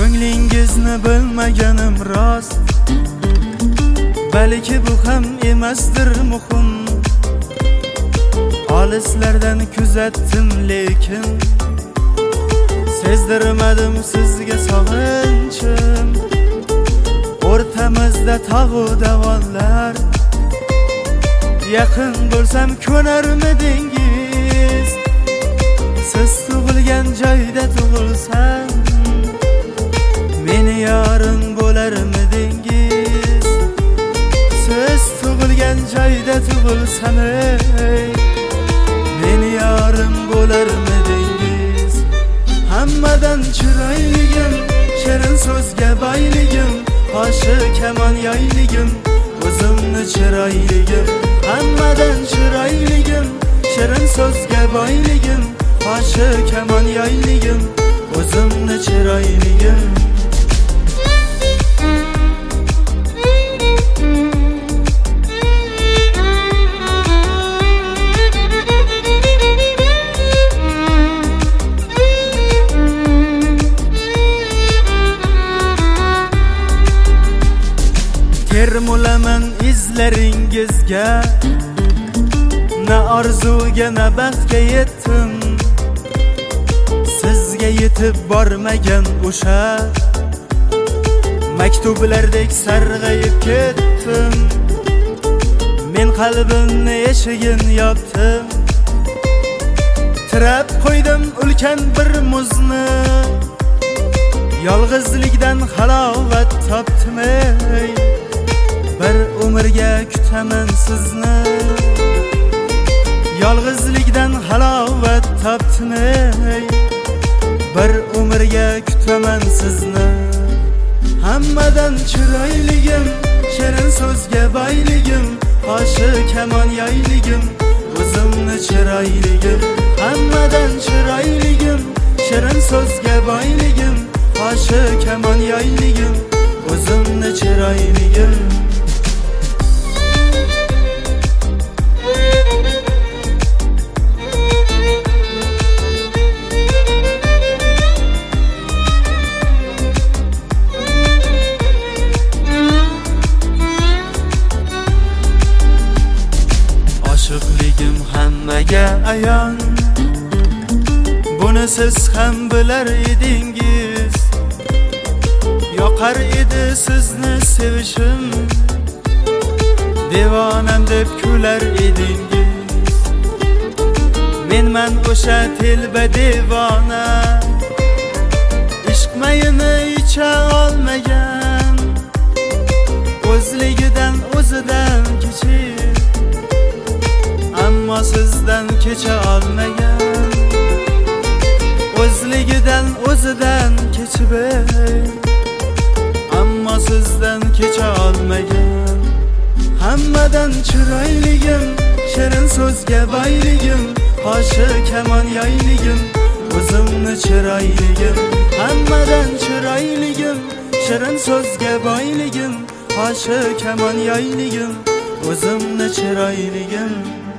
ko'nglingizni bilmaganim rost, balki bu ham emasdir muhim. Olislardan kuzatdim lekin sezdirmadim sizga sog'inchim. O'rtamizda tog'u davonlar, yaqin bo'lsam ko'narmidingiz? Siz tug'ilgan joyda tug'ilsam, meni yorim bo'larmidingiz? Siz tug'ilgan joyda tug'ilsam, meni yorim bo'larmidingiz? Hammadan chiroyligim, shirin so'zga boyligim, qoshi kamon yoyligim, o'zimni chiroyligim. Hammadan chiroyligim, shirin so'zga boyligim, qoshi kamon yoyligim, o'zimni chiroyligim. Termulaman izlaringizga, na orzuga na baxtga yetdim. Sizga yetib bormagan o'sha maktublardek sarg'ayib ketdim. Men qalbimni eshigin yopdim, tirab qo'ydim ulkan bir muzni. Yolg'izlikdan halovat topdim, bir umrga kutaman sizni. Yolg'izlikdan halovat topdim, bir umrga kutaman sizni. Hammadan chiroyligim, shirin so'zga boyligim, qoshi kamon yoyligim, o'zimni chiroyligim. Hammadan chiroyligim, shirin so'zga boyligim, qoshi kamon yoyligim, o'zimni chiroyligim. Oshiqligim hammaga ayon, buni siz ham bilar edingiz. Yoqar edi sizni sevishim, devonam deb kular edingiz. Menman o'sha telba devona, ishq mayini icha olmagan. O'zligidan o'zidan kechib, ammo sizdan kecha olmagan. O'zligidan o'zidan kechib, ammo sizdan kecha olmagan. Hammadan chiroyligim, shirin so'zga boyligim, qoshi kamon yoyligim, o'zimni chiroyligim. Hammadan chiroyligim, shirin so'zga boyligim, qoshi kamon yoyligim, o'zimni chiroyligim.